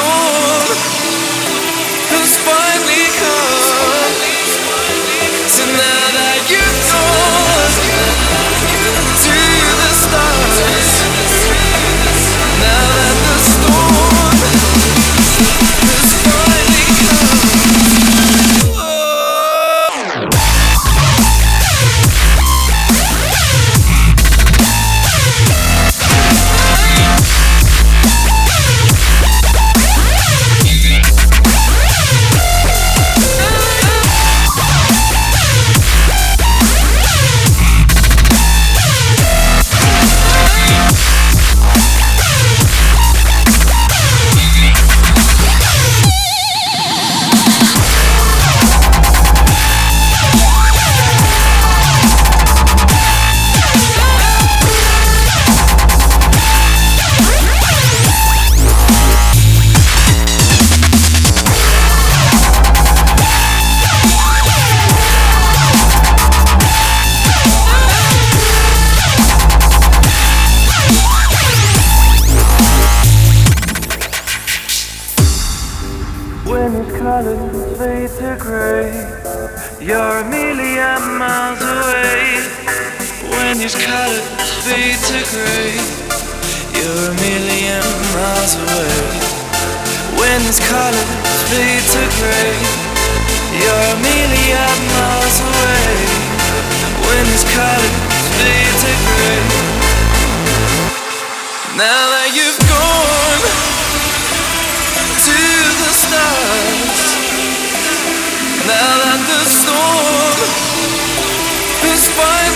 storm has finally come. So now that you've gone to the stars, now that the storm has finally come. Whoa. When his colors fade to gray, you're a million miles away. When his colors fade to gray, you're a million miles away. When his colors fade to gray, you're a million miles away. When his colors fade to gray, now that you've gone to the stars, now that the storm is finally